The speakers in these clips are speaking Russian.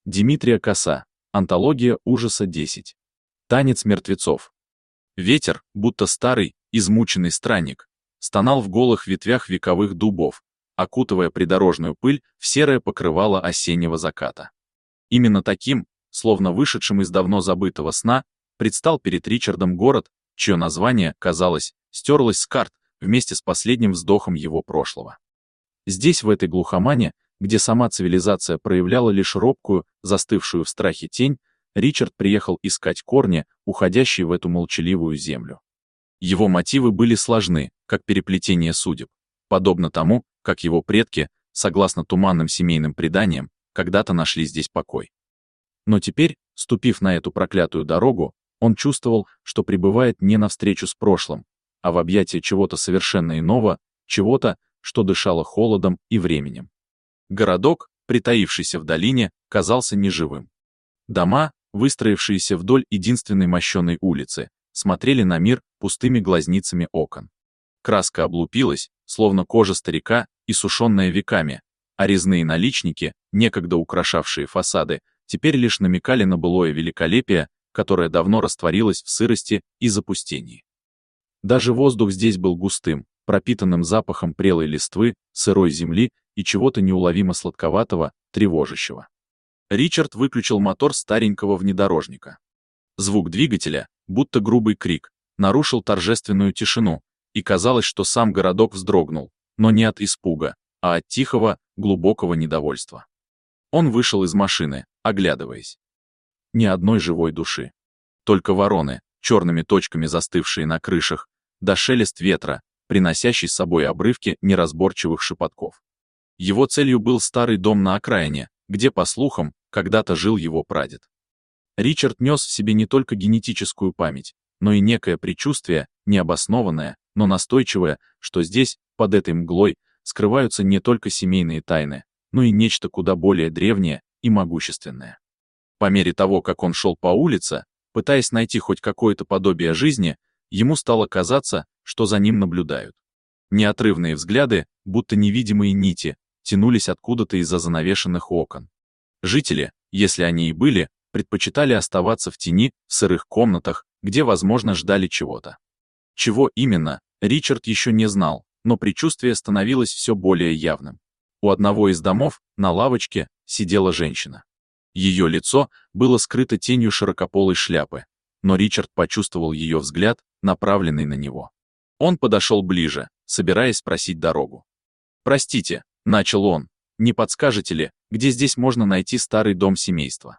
Димитрия Коса. Антология ужаса 10. Танец мертвецов. Ветер, будто старый, измученный странник, стонал в голых ветвях вековых дубов, окутывая придорожную пыль в серое покрывало осеннего заката. Именно таким, словно вышедшим из давно забытого сна, предстал перед Ричардом город, чье название, казалось, стерлось с карт вместе с последним вздохом его прошлого. Здесь, в этой глухомане, где сама цивилизация проявляла лишь робкую, застывшую в страхе тень, Ричард приехал искать корни, уходящие в эту молчаливую землю. Его мотивы были сложны, как переплетение судеб, подобно тому, как его предки, согласно туманным семейным преданиям, когда-то нашли здесь покой. Но теперь, ступив на эту проклятую дорогу, он чувствовал, что пребывает не навстречу с прошлым, а в объятия чего-то совершенно иного, чего-то, что дышало холодом и временем. Городок, притаившийся в долине, казался неживым. Дома, выстроившиеся вдоль единственной мощеной улицы, смотрели на мир пустыми глазницами окон. Краска облупилась, словно кожа старика, иссушенная веками, а резные наличники, некогда украшавшие фасады, теперь лишь намекали на былое великолепие, которое давно растворилось в сырости и запустении. Даже воздух здесь был густым, пропитанным запахом прелой листвы, сырой земли и чего-то неуловимо сладковатого, тревожащего. Ричард выключил мотор старенького внедорожника. Звук двигателя, будто грубый крик, нарушил торжественную тишину, и казалось, что сам городок вздрогнул, но не от испуга, а от тихого, глубокого недовольства. Он вышел из машины, оглядываясь. Ни одной живой души. Только вороны, черными точками застывшие на крышах, да шелест ветра, приносящий с собой обрывки неразборчивых шепотков. Его целью был старый дом на окраине, где, по слухам, когда-то жил его прадед. Ричард нес в себе не только генетическую память, но и некое предчувствие, необоснованное, но настойчивое, что здесь, под этой мглой, скрываются не только семейные тайны, но и нечто куда более древнее и могущественное. По мере того, как он шел по улице, пытаясь найти хоть какое-то подобие жизни, ему стало казаться, что за ним наблюдают. Неотрывные взгляды, будто невидимые нити, тянулись откуда-то из-за занавешенных окон. Жители, если они и были, предпочитали оставаться в тени, в сырых комнатах, где, возможно, ждали чего-то. Чего именно, Ричард еще не знал, но предчувствие становилось все более явным. У одного из домов, на лавочке, сидела женщина. Ее лицо было скрыто тенью широкополой шляпы, но Ричард почувствовал ее взгляд, направленный на него. Он подошел ближе, собираясь спросить дорогу. «Простите», — начал он, — «не подскажете ли, где здесь можно найти старый дом семейства?»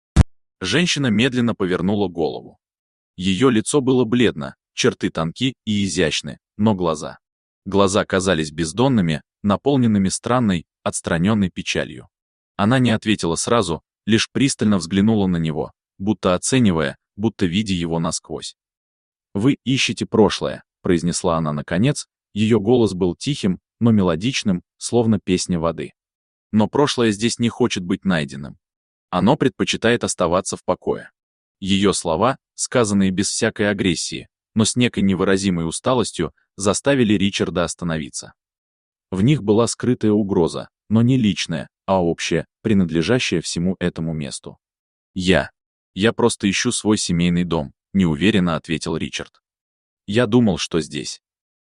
Женщина медленно повернула голову. Ее лицо было бледно, черты тонки и изящны, но глаза. Глаза казались бездонными, наполненными странной, отстраненной печалью. Она не ответила сразу, лишь пристально взглянула на него, будто оценивая, будто видя его насквозь. «Вы ищете прошлое», — произнесла она наконец, ее голос был тихим, но мелодичным, словно песня воды. «Но прошлое здесь не хочет быть найденным. Оно предпочитает оставаться в покое». Ее слова, сказанные без всякой агрессии, но с некой невыразимой усталостью, заставили Ричарда остановиться. В них была скрытая угроза, но не личная, а общая, принадлежащая всему этому месту. «Я просто ищу свой семейный дом», — неуверенно ответил Ричард. «Я думал, что здесь.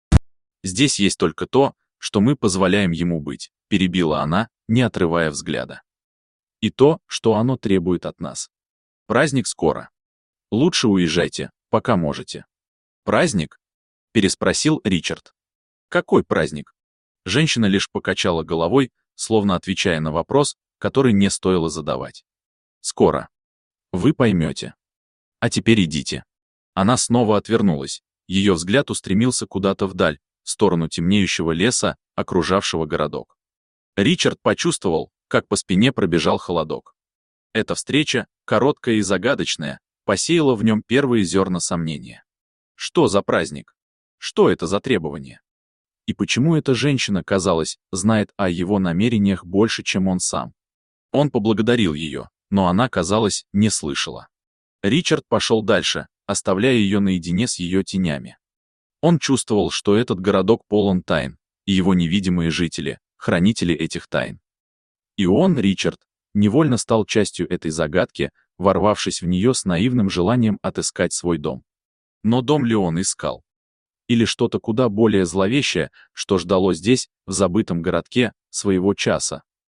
Здесь есть только то, что мы позволяем ему быть», — перебила она, не отрывая взгляда. «И то, что оно требует от нас. Праздник скоро. Лучше уезжайте, пока можете». «Праздник?» — переспросил Ричард. «Какой праздник?» Женщина лишь покачала головой, словно отвечая на вопрос, который не стоило задавать. «Скоро. Вы поймете. А теперь идите». Она снова отвернулась, ее взгляд устремился куда-то вдаль, в сторону темнеющего леса, окружавшего городок. Ричард почувствовал, как по спине пробежал холодок. Эта встреча, короткая и загадочная, посеяла в нем первые зерна сомнения. Что за праздник? Что это за требование? И почему эта женщина, казалось, знает о его намерениях больше, чем он сам? Он поблагодарил ее, но она, казалось, не слышала. Ричард пошел дальше, оставляя ее наедине с ее тенями. Он чувствовал, что этот городок полон тайн, и его невидимые жители — хранители этих тайн. И он, Ричард, невольно стал частью этой загадки, ворвавшись в нее с наивным желанием отыскать свой дом. Но дом ли он искал? Или что-то куда более зловещее, что ждало здесь, в забытом городке, своего часа?